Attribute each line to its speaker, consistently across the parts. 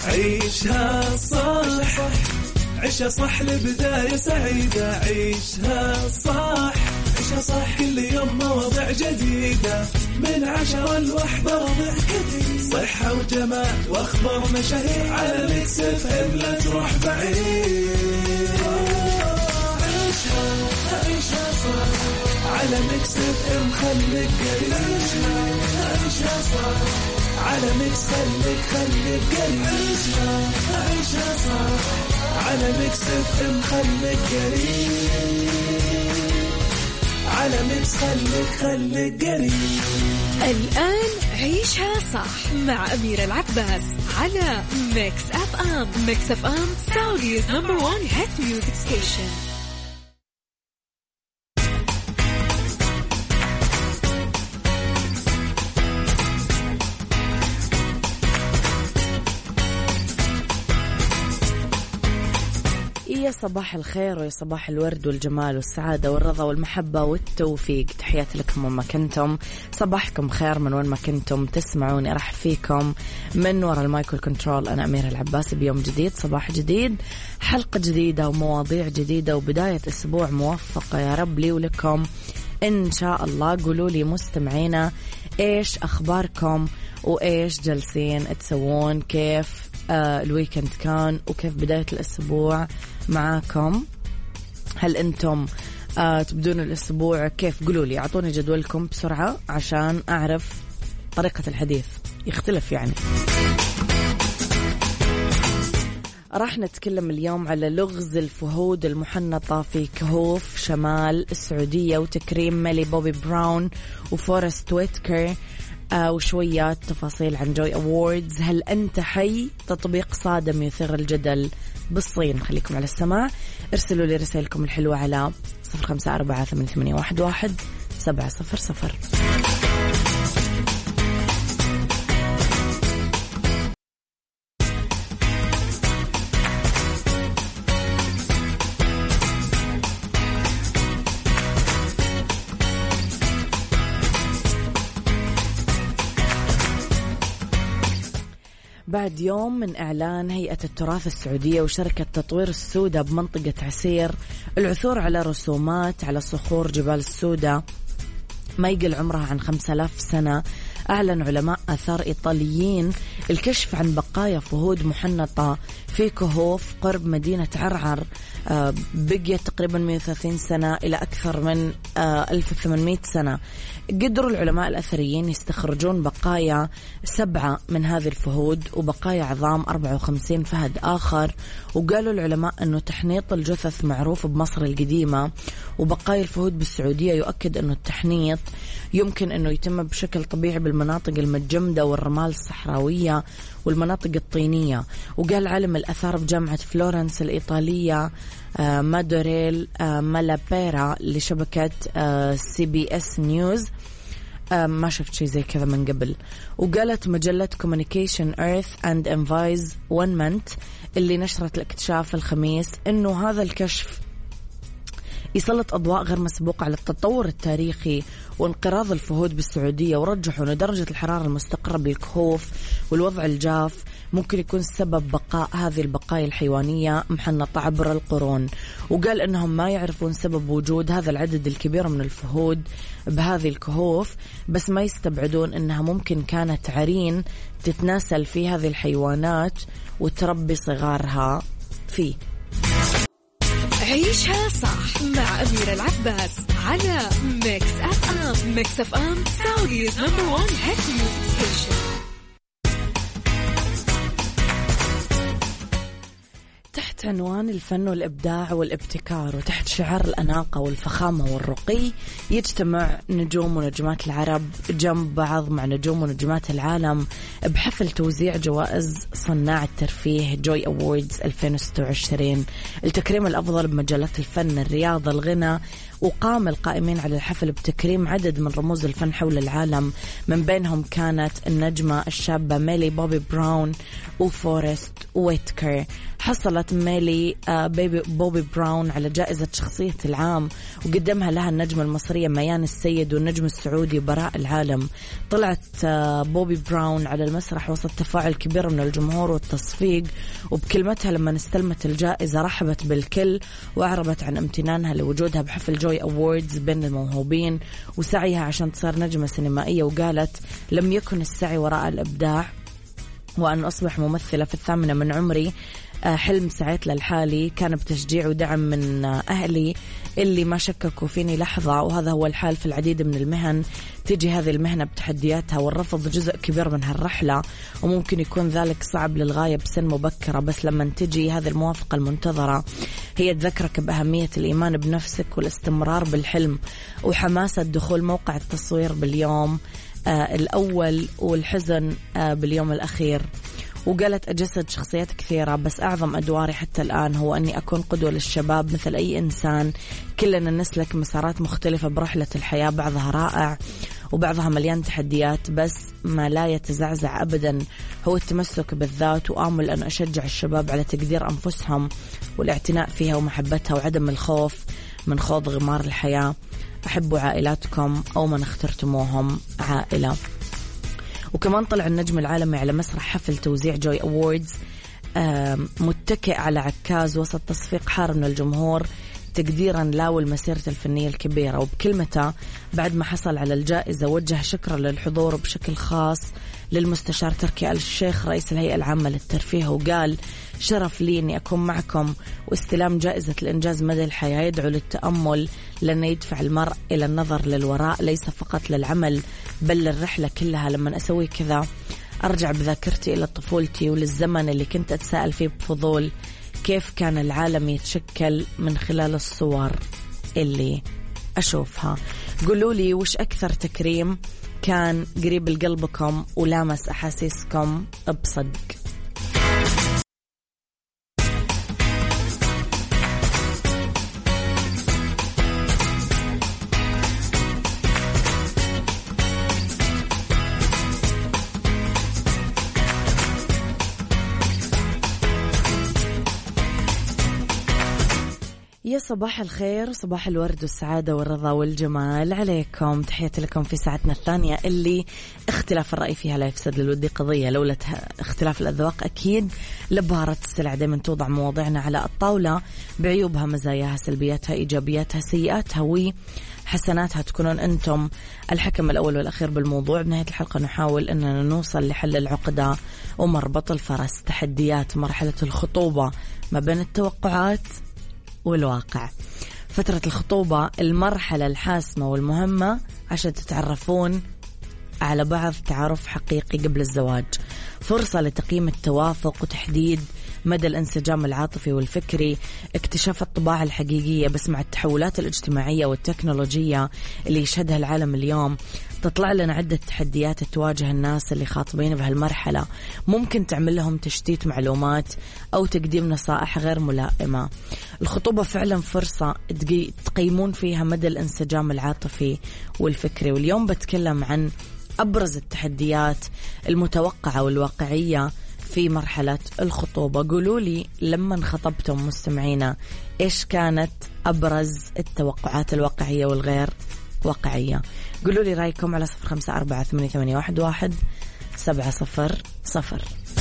Speaker 1: عيشها صح عيشها صح لبداية سعيدة. عيشها صح عيشها صح كل يوم مواضيع جديدة من 10 ل1 وضع جديد. صحة وجمال واخبار مشاهير على ميكس اف ام لا تروح بعيد. عيشها صح على ميكس اف ام خليك قريب. عيشها صح على ميكس خليك قريب. عيشها صح على ميكس اف ام خليك قريب. على ميكس خليك قريب.
Speaker 2: الآن عيشها صح مع أميرة العباس على ميكس اف ام. ميكس اف ام سعوديز نمبر 1 هيت ميوزك ستيشن.
Speaker 3: يا صباح الخير ويا صباح الورد والجمال والسعادة والرضا والمحبة والتوفيق. تحياتي لكم وما كنتم. صباحكم خير من وين ما كنتم تسمعوني. راح فيكم من وراء المايكل كنترول. أنا أميرة العباس بيوم جديد، صباح جديد، حلقة جديدة ومواضيع جديدة وبداية أسبوع موفقة يا رب لي ولكم إن شاء الله. قولوا لي مستمعينا إيش أخباركم وإيش جالسين تسوون، كيف الويكند كان وكيف بداية الأسبوع معاكم. هل أنتم تبدون الأسبوع كيف؟ قولوا لي، أعطوني جدولكم بسرعة عشان أعرف طريقة الحديث يختلف يعني. راح نتكلم اليوم على لغز الفهود المحنطة في كهوف شمال السعودية وتكريم ميلي بوبي براون وفورست ويتكر وشويات تفاصيل عن جوي أووردز. هل أنت حي؟ تطبيق صادم يثير الجدل بالصين. خليكم على السماع. ارسلوا لي رسائلكم الحلوة على 0548811700. بعد يوم من إعلان هيئة التراث السعودية وشركة تطوير السودة بمنطقة عسير العثور على رسومات على صخور جبال السودة ما يقل عمرها عن 5000 سنة، أعلن علماء آثار إيطاليين الكشف عن بقايا فهود محنطة في كهوف قرب مدينة عرعر بقيت تقريبا 130 سنة إلى أكثر من 1800 سنة. قدروا العلماء الأثريين يستخرجون بقايا 7 من هذه الفهود وبقايا عظام 54 فهد آخر. وقالوا العلماء أنه تحنيط الجثث معروف بمصر القديمة، وبقايا الفهود بالسعودية يؤكد أنه التحنيط يمكن أنه يتم بشكل طبيعي بالمناطق المتجمدة والرمال الصحراوية والمناطق الطينية. وقال عالم الأثار بجامعة فلورنس الإيطالية مادوريل مالابيرا لشبكة CBS نيوز، ما شفت شيء زي كذا من قبل. وقالت مجلة Communication Earth and Environment اللي نشرت الاكتشاف الخميس إنه هذا الكشف يسلط أضواء غير مسبوقة على التطور التاريخي وانقراض الفهود بالسعودية، ورجحوا أن درجة الحرارة المستقرة بالكهوف والوضع الجاف ممكن يكون سبب بقاء هذه البقايا الحيوانية محنطة عبر القرون. وقال أنهم ما يعرفون سبب وجود هذا العدد الكبير من الفهود بهذه الكهوف، بس ما يستبعدون أنها ممكن كانت عرين تتناسل في هذه الحيوانات وتربي صغارها فيه.
Speaker 2: عيشها صح مع أميرة العباس على ميكس اف ام. ميكس اف ام سعوديز نمبر 1 هيت ميوزك ستيشن.
Speaker 3: تحت عنوان الفن والإبداع والابتكار وتحت شعار الأناقة والفخامة والرقي يجتمع نجوم ونجمات العرب جنب بعض مع نجوم ونجمات العالم بحفل توزيع جوائز صناع الترفيه جوي أووردز 2026، التكريم الأفضل بمجالات الفن، الرياضة، الغنى. وقام القائمين على الحفل بتكريم عدد من رموز الفن حول العالم، من بينهم كانت النجمة الشابة ميلي بوبي براون وفورست ويتكر. حصلت ميلي بوبي براون على جائزة شخصية العام وقدمها لها النجمة المصرية ميان السيد والنجم السعودي براء العالم. طلعت بوبي براون على المسرح وسط تفاعل كبير من الجمهور والتصفيق، وبكلمتها لما استلمت الجائزة رحبت بالكل وأعربت عن امتنانها لوجودها بحفل جوي أووردز بين الموهوبين وسعيها عشان تصير نجمة سينمائية، وقالت لم يكن السعي وراء الإبداع وأن أصبح ممثلة في 8 من عمري حلم سعيت للحالي، كان بتشجيع ودعم من أهلي اللي ما شككوا فيني لحظة، وهذا هو الحال في العديد من المهن. تجي هذه المهنة بتحدياتها والرفض جزء كبير من هالرحلة، وممكن يكون ذلك صعب للغاية بسن مبكرة، بس لما تجي هذه الموافقة المنتظرة هي تذكرك بأهمية الإيمان بنفسك والاستمرار بالحلم وحماسة دخول موقع التصوير باليوم الأول والحزن باليوم الأخير. وقالت أجسد شخصيات كثيرة بس أعظم أدواري حتى الآن هو أني أكون قدوة للشباب مثل أي إنسان. كلنا نسلك مسارات مختلفة برحلة الحياة، بعضها رائع وبعضها مليان تحديات، بس ما لا يتزعزع أبدا هو التمسك بالذات، وآمل أن أشجع الشباب على تقدير أنفسهم والاعتناء فيها ومحبتها وعدم الخوف من خوض غمار الحياة. أحبوا عائلاتكم أو من اخترتموهم عائلة. وكمان طلع النجم العالمي على مسرح حفل توزيع جوي أووردز متكئ على عكاز وسط تصفيق حار من الجمهور تقديرا له والمسيرة الفنية الكبيرة. وبكلمته بعد ما حصل على الجائزة وجه شكرا للحضور بشكل خاص للمستشار تركي آل الشيخ رئيس الهيئة العامة للترفيه، وقال شرف لي أني أكون معكم، واستلام جائزة الإنجاز مدى الحياة يدعو للتأمل لأنه يدفع المرء إلى النظر للوراء ليس فقط للعمل بل للرحلة كلها. لما أسوي كذا أرجع بذاكرتي إلى طفولتي وللزمن اللي كنت أتساءل فيه بفضول كيف كان العالم يتشكل من خلال الصور اللي أشوفها. قولوا لي وش أكثر تكريم كان قريب لقلبكم ولامس أحاسيسكم بصدق. يا صباح الخير، صباح الورد والسعادة والرضا والجمال عليكم. تحياتي لكم في ساعتنا الثانية اللي اختلاف الرأي فيها لا يفسد للود قضية، لولا اختلاف الأذواق أكيد لبهارة السلع. دايما توضع مواضيعنا على الطاولة بعيوبها مزاياها سلبياتها إيجابياتها سيئاتها وحسناتها، تكونون أنتم الحكم الأول والأخير بالموضوع. بنهاية الحلقة نحاول أننا نوصل لحل العقدة ومربط الفرس، تحديات مرحلة الخطوبة ما بين التوقعات والواقع. فترة الخطوبة المرحلة الحاسمة والمهمة عشان تتعرفون على بعض تعارف حقيقي قبل الزواج، فرصة لتقييم التوافق وتحديد مدى الانسجام العاطفي والفكري، اكتشاف الطباع الحقيقية. بس مع التحولات الاجتماعية والتكنولوجية اللي يشهدها العالم اليوم تطلع لنا عدة تحديات تواجه الناس اللي خاطبين بهالمرحلة، ممكن تعمل لهم تشتيت معلومات أو تقديم نصائح غير ملائمة. الخطوبة فعلا فرصة تقيمون فيها مدى الانسجام العاطفي والفكري، واليوم بتكلم عن أبرز التحديات المتوقعة والواقعية في مرحلة الخطوبة. قولوا لي لما انخطبتم مستمعينا إيش كانت أبرز التوقعات الواقعية والغير واقعية؟ قولوا لي رأيكم على 0548811700.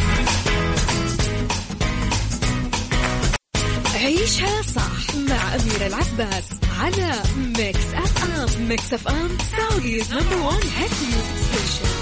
Speaker 2: عيشها صح مع أميرة العباس على ميكس أف أم. ميكس أف أم سعوديز نمبر 1 هيت ميوزك ستيشن.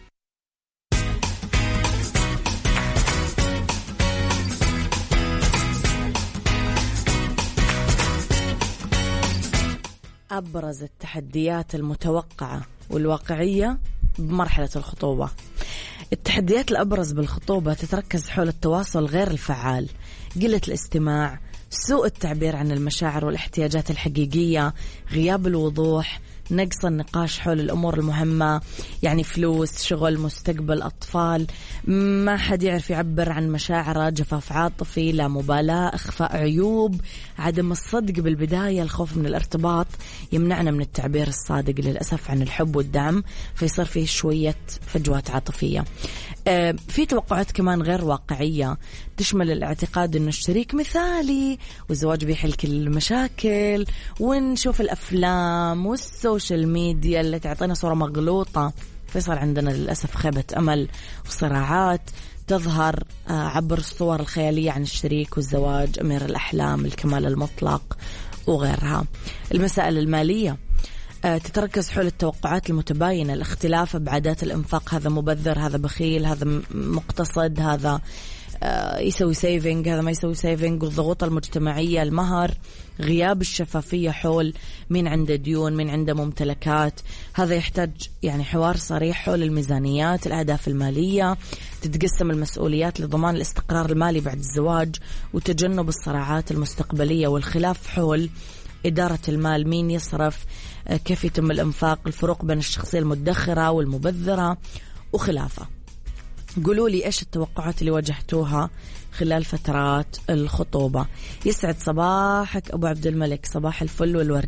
Speaker 3: أبرز التحديات المتوقعة والواقعية بمرحلة الخطوبة. التحديات الأبرز بالخطوبة تتركز حول التواصل غير الفعال، قلة الاستماع، سوء التعبير عن المشاعر والاحتياجات الحقيقية، غياب الوضوح، نقص النقاش حول الأمور المهمة، يعني فلوس، شغل، مستقبل، أطفال. ما حد يعرف يعبر عن مشاعره، جفاف عاطفي، لا مبالاة، إخفاء عيوب، عدم الصدق بالبداية، الخوف من الارتباط يمنعنا من التعبير الصادق للأسف عن الحب والدعم، فيصير فيه شوية فجوات عاطفية. في توقعات كمان غير واقعية تشمل الاعتقاد أن الشريك مثالي والزواج بيحل كل المشاكل، ونشوف الأفلام والسوشيال ميديا اللي تعطينا صورة مغلوطة، فيصير عندنا للأسف خيبة أمل وصراعات تظهر عبر الصور الخيالية عن الشريك والزواج، أمير الأحلام، الكمال المطلق وغيرها. المسائل المالية تتركز حول التوقعات المتباينة، الاختلاف بعادات الإنفاق، هذا مبذر، هذا بخيل، هذا مقتصد، هذا يسوي سيفينج، هذا ما يسوي سيفينج، والضغوط المجتمعية، المهر، غياب الشفافية حول مين عنده ديون، مين عنده ممتلكات. هذا يحتاج يعني حوار صريح حول الميزانيات، الأهداف المالية، تتقسم المسؤوليات لضمان الاستقرار المالي بعد الزواج، وتجنب الصراعات المستقبلية والخلاف حول إدارة المال، مين يصرف، كيف يتم الإنفاق، الفروق بين الشخصية المدخرة والمبذرة وخلافه. قولوا لي إيش التوقعات اللي واجهتوها خلال فترات الخطوبة. يسعد صباحك أبو عبد الملك، صباح الفل والورد.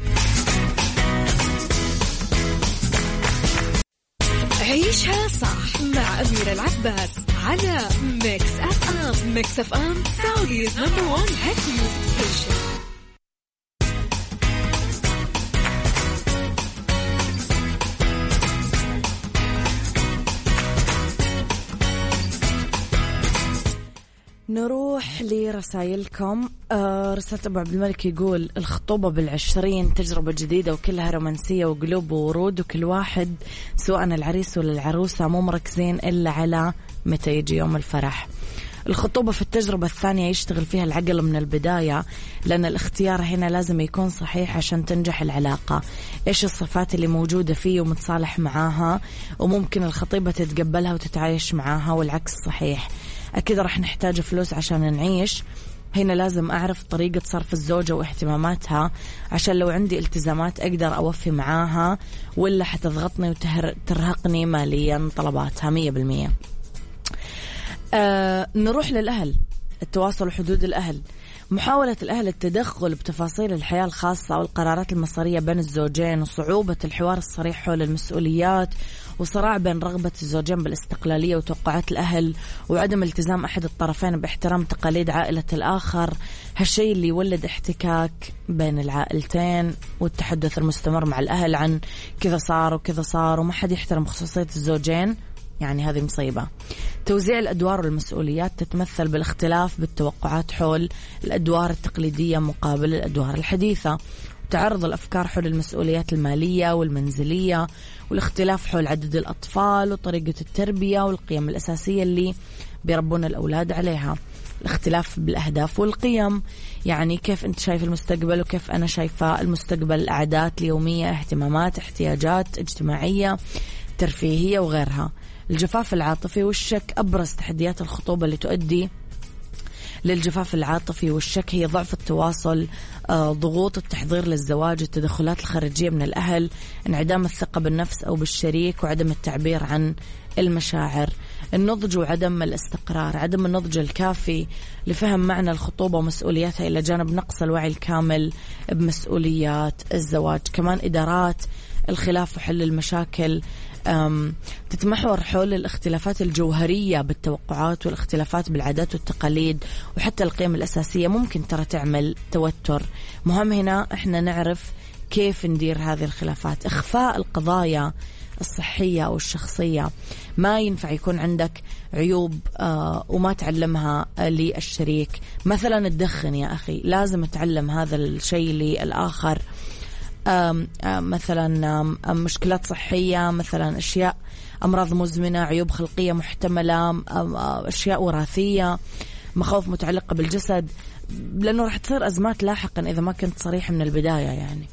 Speaker 2: عيشها صح مع أميرة العباس على ميكس أف أم. ميكس أف أم سعوديز نمبر 1 هيت ميوزك ستيشن.
Speaker 3: نروح لرسائلكم. رسالة أبو عبد الملك يقول الخطوبة بالعشرين تجربة جديدة وكلها رومانسية وقلوب وورود، وكل واحد سواء العريس ولا العروسة مو مركزين إلا على متى يجي يوم الفرح. الخطوبة في التجربة الثانية يشتغل فيها العقل من البداية، لأن الاختيار هنا لازم يكون صحيح عشان تنجح العلاقة. إيش الصفات اللي موجودة فيه ومتصالح معاها، وممكن الخطيبة تتقبلها وتتعايش معاها، والعكس صحيح. أكيد رح نحتاج فلوس عشان نعيش، هنا لازم أعرف طريقة صرف الزوجة واهتماماتها عشان لو عندي التزامات أقدر أوفي معاها، ولا حتضغطني وترهقني ماليا طلباتها 100%. نروح للأهل، التواصل وحدود الأهل. محاولة الأهل التدخل بتفاصيل الحياة الخاصة والقرارات المصيرية بين الزوجين، وصعوبة الحوار الصريح حول المسؤوليات، وصراع بين رغبة الزوجين بالاستقلالية وتوقعات الأهل، وعدم التزام أحد الطرفين باحترام تقاليد عائلة الآخر. هالشيء اللي يولد احتكاك بين العائلتين، والتحدث المستمر مع الأهل عن كذا صار وكذا صار، وما حد يحترم خصوصية الزوجين، يعني هذه مصيبة. توزيع الأدوار والمسؤوليات تتمثل بالاختلاف بالتوقعات حول الأدوار التقليدية مقابل الأدوار الحديثة، تعرض الأفكار حول المسؤوليات المالية والمنزلية، والاختلاف حول عدد الأطفال وطريقة التربية والقيم الأساسية اللي بيربون الأولاد عليها. الاختلاف بالأهداف والقيم، يعني كيف أنت شايف المستقبل وكيف أنا شايفة المستقبل، العادات اليومية، اهتمامات، احتياجات اجتماعية، ترفيهية وغيرها. الجفاف العاطفي والشك. أبرز تحديات الخطوبة اللي تؤدي للجفاف العاطفي والشك هي ضعف التواصل، ضغوط التحضير للزواج، التدخلات الخارجية من الأهل، انعدام الثقة بالنفس أو بالشريك، وعدم التعبير عن المشاعر. النضج وعدم الاستقرار، عدم النضج الكافي لفهم معنى الخطوبة ومسؤولياتها، إلى جانب نقص الوعي الكامل بمسؤوليات الزواج. كمان إدارات الخلاف وحل المشاكل تتمحور حول الاختلافات الجوهرية بالتوقعات والاختلافات بالعادات والتقاليد وحتى القيم الأساسية، ممكن ترى تعمل توتر. مهم هنا احنا نعرف كيف ندير هذه الخلافات. إخفاء القضايا الصحية أو الشخصية، ما ينفع يكون عندك عيوب وما تعلمها للشريك. مثلا تدخن يا أخي، لازم تعلم هذا الشيء للآخر. مثلا مشكلات صحية، مثلا أشياء أمراض مزمنة، عيوب خلقية محتملة، أشياء وراثية، مخاوف متعلقة بالجسد، لأنه راح تصير أزمات لاحقا إذا ما كنت صريح من البداية. يعني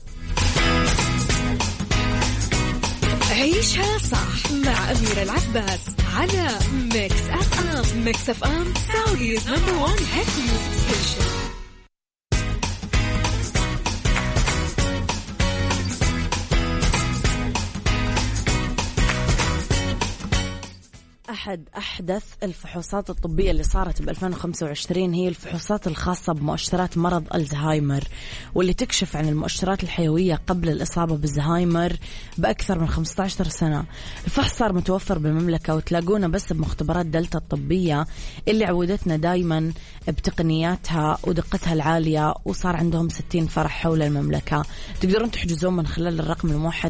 Speaker 2: عيشها صح مع أميرة العباس على ميكس أف أم. ميكس أف أم سعوديز نمبر 1 هيت ميوزك ستيشن.
Speaker 3: أحد أحدث الفحوصات الطبية اللي صارت ب 2025 هي الفحوصات الخاصة بمؤشرات مرض الزهايمر، واللي تكشف عن المؤشرات الحيوية قبل الإصابة بالزهايمر بأكثر من 15 سنة. الفحص صار متوفر بالمملكة وتلاقونه بس بمختبرات دلتا الطبية اللي عودتنا دايما بتقنياتها ودقتها العالية، وصار عندهم 60 فرع حول المملكة. تقدرون تحجزون من خلال الرقم الموحد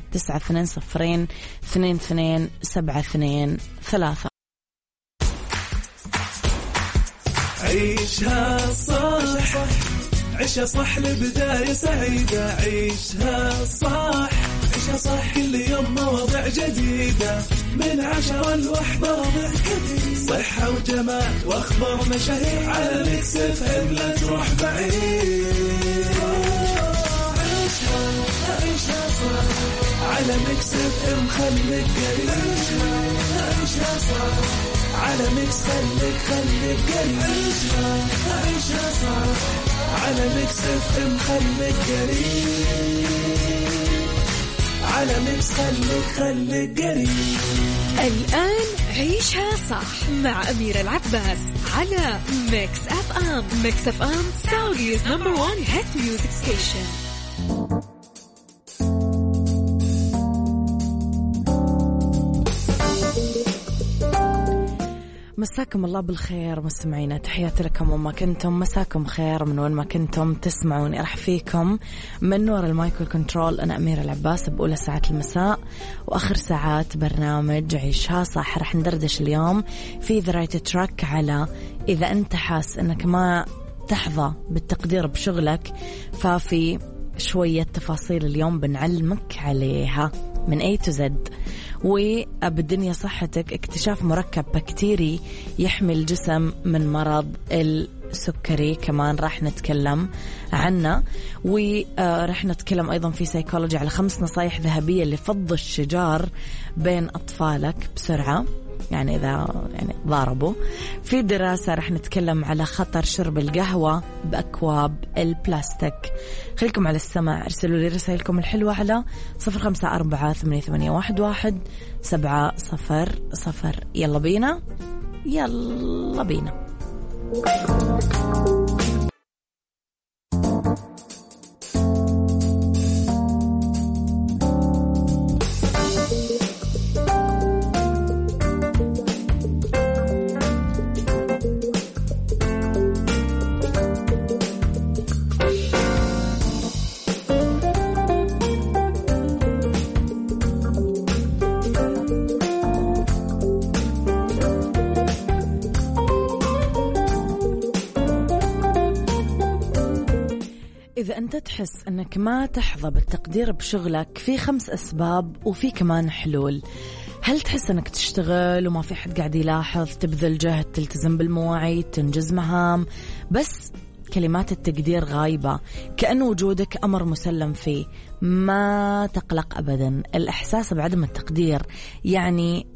Speaker 3: 9202227223.
Speaker 1: عيشها صح، عيشها صح لبداية سعيدة. عيشها صح، عيشها صح كل يوم مواضيع جديدة، من 10 ل1 ضيع كثير، صحة وجمال واخبار مشاهير، على ميكس اف ام لا تروح بعيد. عيشها صح على ميكس اف ام خليك قريب. عيشها صح على ميكس خليك قريب. عيشها صح على ميكس اف ام خليك قريب. على ميكس خليك قريب.
Speaker 2: الآن عيشها صح مع أميرة العباس على ميكس اف ام. ميكس اف ام سعوديز نمبر 1 هيت ميوزك ستيشن.
Speaker 3: مساكم الله بالخير مستمعينا، تحياتي لكم وما كنتم، مساكم خير من وين ما كنتم تسمعوني. راح فيكم من وراء المايكرو كنترول أنا أميرة العباس بأولى ساعات المساء وآخر ساعات برنامج عيشها صح. راح ندردش اليوم في ذا رايت تراك على إذا أنت حاس أنك ما تحظى بالتقدير بشغلك، ففي شوية تفاصيل اليوم بنعلمك عليها من A to Z. وبالدنيا صحتك اكتشاف مركب بكتيري يحمي الجسم من مرض السكري كمان راح نتكلم عنه. وراح نتكلم أيضا في سيكولوجي على 5 نصايح ذهبية لفض الشجار بين أطفالك بسرعة، يعني إذا ضاربوا. في دراسة رح نتكلم على خطر شرب القهوة بأكواب البلاستيك. خليكم على السماع، ارسلوا لي رسائلكم الحلوة على 0548811700. يلا بينا. إذا أنت تحس أنك ما تحظى بالتقدير بشغلك، في 5 أسباب وفي كمان حلول. هل تحس أنك تشتغل وما في حد قاعد يلاحظ، تبذل جهد، تلتزم بالمواعيد، تنجز مهام، بس كلمات التقدير غايبة، كأن وجودك أمر مسلم فيه؟ ما تقلق أبدا. الإحساس بعدم التقدير يعني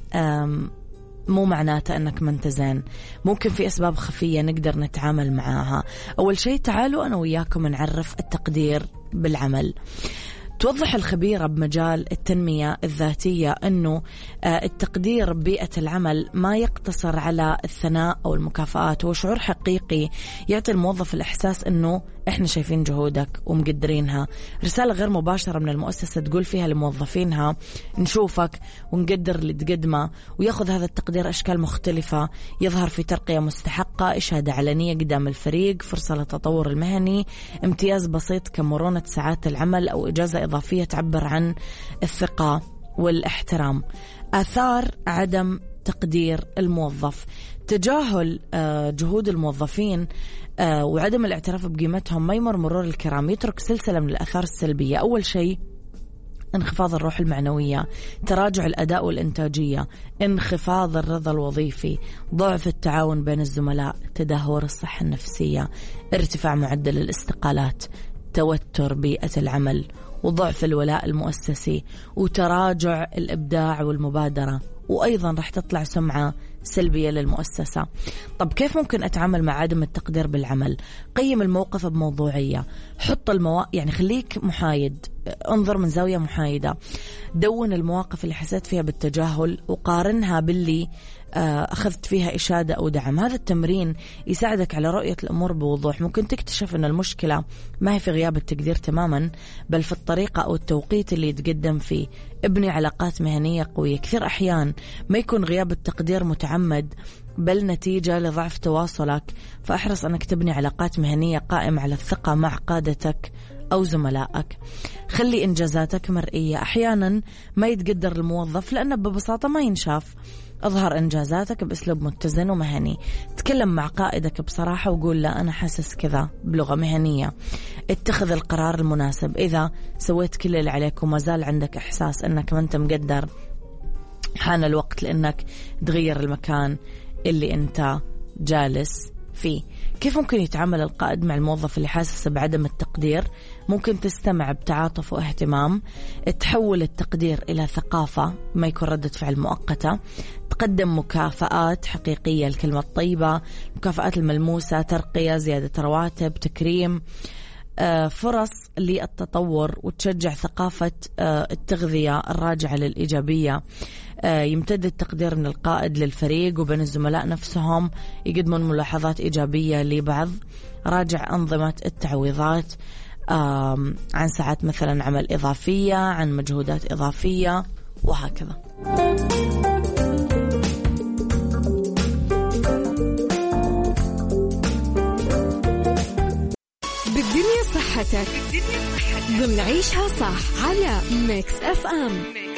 Speaker 3: مو معناته أنك ما انت زين. ممكن في أسباب خفية نقدر نتعامل معاها. أول شيء تعالوا أنا وياكم نعرف التقدير بالعمل. توضح الخبيرة بمجال التنمية الذاتية أنه التقدير ببيئة العمل ما يقتصر على الثناء أو المكافآت، هو شعور حقيقي يعطي الموظف الإحساس أنه إحنا شايفين جهودك ومقدرينها. رسالة غير مباشرة من المؤسسة تقول فيها لموظفينها نشوفك ونقدر اللي تقدمه، ويأخذ هذا التقدير أشكال مختلفة، يظهر في ترقية مستحقة، إشادة علنية قدام الفريق، فرصة للتطور المهني، امتياز بسيط كمرونة ساعات العمل، أو إجازة إضافية تعبر عن الثقة والاحترام. آثار عدم تقدير الموظف: تجاهل جهود الموظفين وعدم الاعتراف بقيمتهم ما يمر مرور الكرام، يترك سلسلة من الآثار السلبية. أول شيء انخفاض الروح المعنوية، تراجع الأداء والإنتاجية، انخفاض الرضا الوظيفي، ضعف التعاون بين الزملاء، تدهور الصحة النفسية، ارتفاع معدل الاستقالات، توتر بيئة العمل، وضعف الولاء المؤسسي، وتراجع الإبداع والمبادرة، وأيضا راح تطلع سمعة سلبية للمؤسسة. طب كيف ممكن أتعامل مع عدم التقدير بالعمل؟ قيم الموقف بموضوعية، حط يعني خليك محايد، انظر من زاوية محايدة، دون المواقف اللي حسيت فيها بالتجاهل وقارنها باللي أخذت فيها إشادة أو دعم. هذا التمرين يساعدك على رؤية الأمور بوضوح. ممكن تكتشف أن المشكلة ما هي في غياب التقدير تماما، بل في الطريقة أو التوقيت اللي يتقدم فيه. ابني علاقات مهنية قوية. كثير أحيان ما يكون غياب التقدير متعمد، بل نتيجة لضعف تواصلك، فأحرص أنك تبني علاقات مهنية قائمة على الثقة مع قادتك أو زملائك. خلي إنجازاتك مرئية. أحيانا ما يتقدر الموظف لأنه ببساطة ما ينشاف. اظهر إنجازاتك بأسلوب متزن ومهني. تكلم مع قائدك بصراحة وقول له أنا حاسس كذا بلغة مهنية. اتخذ القرار المناسب. إذا سويت كل اللي عليك وما زال عندك إحساس أنك ما أنت مقدر، حان الوقت لأنك تغير المكان اللي أنت جالس فيه. كيف ممكن يتعامل القائد مع الموظف اللي حاسس بعدم التقدير؟ ممكن تستمع بتعاطف واهتمام، تحول التقدير إلى ثقافة ما يكون ردة فعل مؤقتة، تقدم مكافآت حقيقية، الكلمة الطيبة، مكافآت الملموسة، ترقية، زيادة رواتب، تكريم، فرص للتطور، وتشجع ثقافة التغذية الراجعة للإيجابية. يمتد التقدير من القائد للفريق وبين الزملاء نفسهم، يقدمون ملاحظات إيجابية لبعض. راجع أنظمة التعويضات عن ساعات مثلا عمل إضافية، عن مجهودات إضافية، وهكذا.
Speaker 2: بالدنيا صحتك ضمن عيشها صح على ميكس اف ام.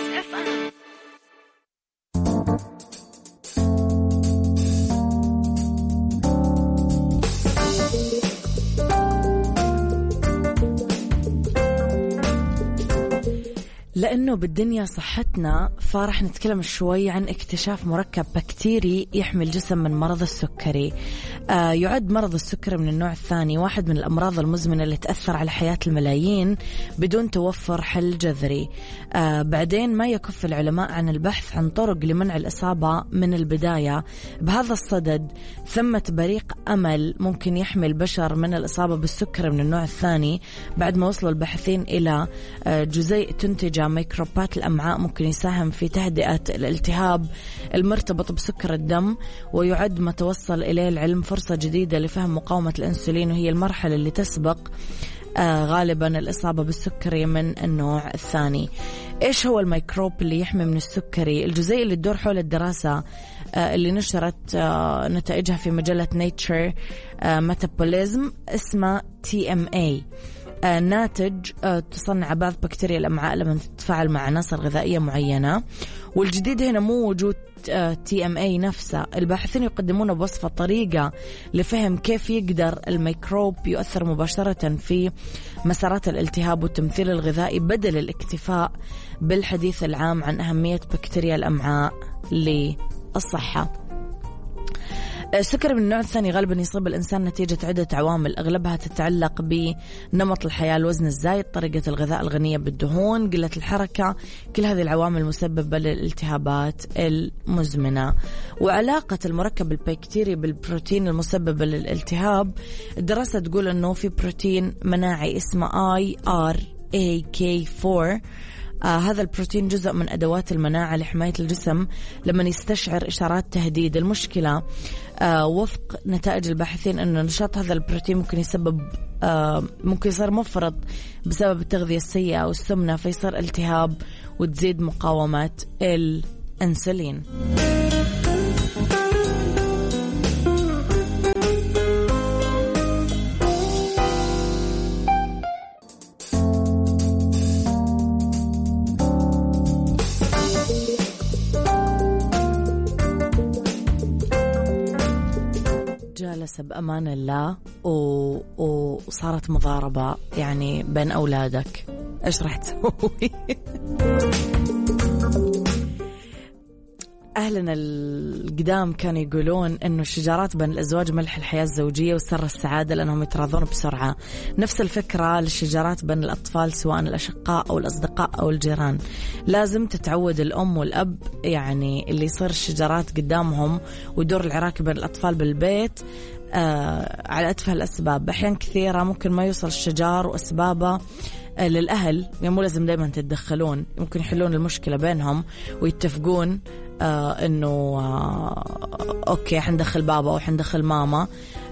Speaker 3: لأنه بالدنيا صحتنا، فرح نتكلم شوي عن اكتشاف مركب بكتيري يحمي الجسم من مرض السكري. يعد مرض السكري من النوع الثاني واحد من الأمراض المزمنة اللي تأثر على حياة الملايين بدون توفر حل جذري. بعدين ما يكف العلماء عن البحث عن طرق لمنع الإصابة من البداية. بهذا الصدد ثمة بريق أمل ممكن يحمي البشر من الإصابة بالسكري من النوع الثاني، بعد ما وصلوا الباحثين إلى جزيء تنتج ميكروبات الأمعاء ممكن يساهم في تهدئة الالتهاب المرتبط بسكر الدم. ويعد ما توصل إليه العلم فرصة جديدة لفهم مقاومة الأنسولين، وهي المرحلة اللي تسبق غالبا الإصابة بالسكري من النوع الثاني. إيش هو الميكروب اللي يحمي من السكري؟ الجزيء اللي تدور حول الدراسة اللي نشرت نتائجها في مجلة نيتشر ميتابوليزم اسمه TMA، ناتج تصنع بعض بكتيريا الأمعاء لما تتفاعل مع عناصر غذائية معينة. والجديد هنا مو وجود TMA نفسه. الباحثين يقدمون بوصفة طريقة لفهم كيف يقدر الميكروب يؤثر مباشرة في مسارات الالتهاب والتمثيل الغذائي، بدل الاكتفاء بالحديث العام عن أهمية بكتيريا الأمعاء للصحة. السكر من النوع الثاني غالبا يصيب الإنسان نتيجة عدة عوامل، أغلبها تتعلق بنمط الحياة، الوزن الزايد، طريقة الغذاء الغنية بالدهون، قلة الحركة. كل هذه العوامل مسببة للالتهابات المزمنة. وعلاقة المركب البكتيري بالبروتين المسببة للالتهاب، الدراسة تقول أنه في بروتين مناعي اسمه IRAK4. هذا البروتين جزء من أدوات المناعة لحماية الجسم لما يستشعر إشارات تهديد. المشكلة وفق نتائج الباحثين أن نشاط هذا البروتين ممكن يصير مفرط بسبب التغذية السيئة أو السمنة، فيصير التهاب وتزيد مقاومة الأنسولين. جالس بأمان الله وصارت مضاربة يعني بين أولادك، إيش راح تسوي؟ أهلنا القدام كانوا يقولون إنه الشجارات بين الأزواج ملح الحياة الزوجية وسر السعادة لأنهم يتراضون بسرعة. نفس الفكرة للشجارات بين الأطفال سواء الأشقاء أو الأصدقاء أو الجيران. لازم تتعود الأم والأب يعني اللي يصير الشجارات قدامهم ودور العراكة بين الأطفال بالبيت على أتفه الأسباب. أحيان كثيرة ممكن ما يوصل الشجار وأسبابه للأهل، يعني مو لازم دايما تتدخلون، ممكن يحلون المشكلة بينهم ويتفقون إنه أوكي حندخل بابا أو حندخل ماما،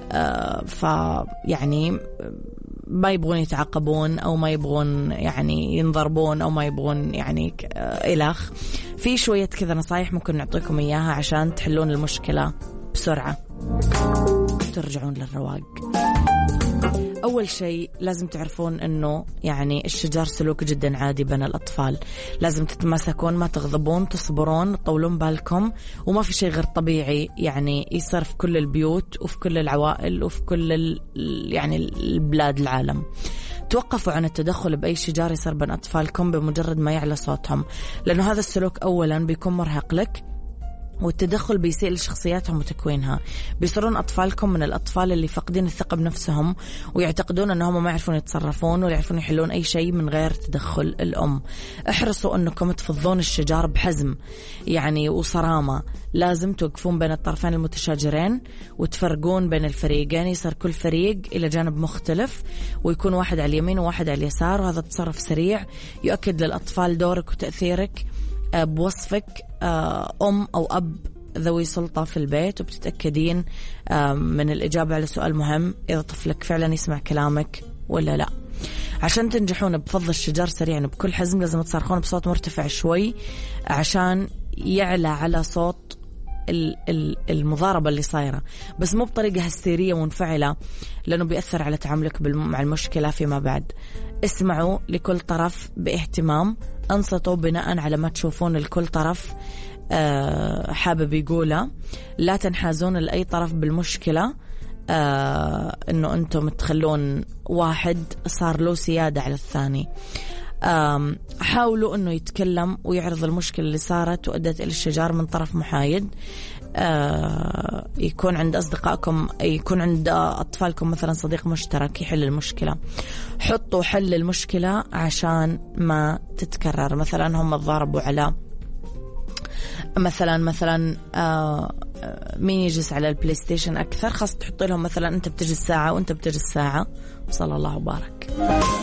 Speaker 3: فيعني ما يبغون يتعاقبون أو ما يبغون يعني ينضربون أو ما يبغون يعني إلخ. في شوية كذا نصايح ممكن نعطيكم إياها عشان تحلون المشكلة بسرعة ترجعون للرواق. أول شيء لازم تعرفون أنه يعني الشجار سلوك جدا عادي بين الأطفال، لازم تتماسكون، ما تغضبون، تصبرون، تطولون بالكم، وما في شيء غير طبيعي يعني يصير في كل البيوت وفي كل العوائل وفي كل يعني البلاد العالم. توقفوا عن التدخل بأي شجار يصير بين أطفالكم بمجرد ما يعلى صوتهم، لأنه هذا السلوك أولا بيكون مرهق لك، والتدخل بيسيء لشخصياتهم وتكوينها. بيصيرون أطفالكم من الأطفال اللي فاقدين الثقة بنفسهم ويعتقدون أنهم ما يعرفون يتصرفون ولا يعرفون يحلون أي شيء من غير تدخل الأم. احرصوا أنكم تفضون الشجار بحزم يعني وصرامة. لازم توقفون بين الطرفين المتشاجرين وتفرقون بين الفريقين، يصير كل فريق إلى جانب مختلف ويكون واحد على اليمين وواحد على اليسار، وهذا التصرف سريع يؤكد للأطفال دورك وتأثيرك بوصفك أم أو أب ذوي سلطة في البيت، وبتتأكدين من الإجابة على سؤال مهم: إذا طفلك فعلا يسمع كلامك ولا لا. عشان تنجحون بفض الشجار سريعا بكل حزم لازم تصرخون بصوت مرتفع شوي عشان يعلى على صوت المضاربة اللي صايرة، بس مو بطريقة هستيرية منفعلة لأنه بيأثر على تعاملك مع المشكلة فيما بعد. اسمعوا لكل طرف باهتمام، انصتوا بناء على ما تشوفون الكل طرف حابب يقوله، لا تنحازون لأي طرف بالمشكلة انه انتم تخلون واحد صار له سيادة على الثاني. حاولوا انه يتكلم ويعرض المشكلة اللي صارت وأدت إلى الشجار من طرف محايد. يكون عند أصدقائكم، يكون عند أطفالكم مثلا صديق مشترك يحل المشكلة. حطوا حل المشكلة عشان ما تتكرر. مثلا هم تضاربوا على مثلا مين يجلس على البلاي ستيشن أكثر، خاص تحط لهم مثلا أنت بتجلس ساعة وأنت بتجلس ساعة، وصلى الله وبارك.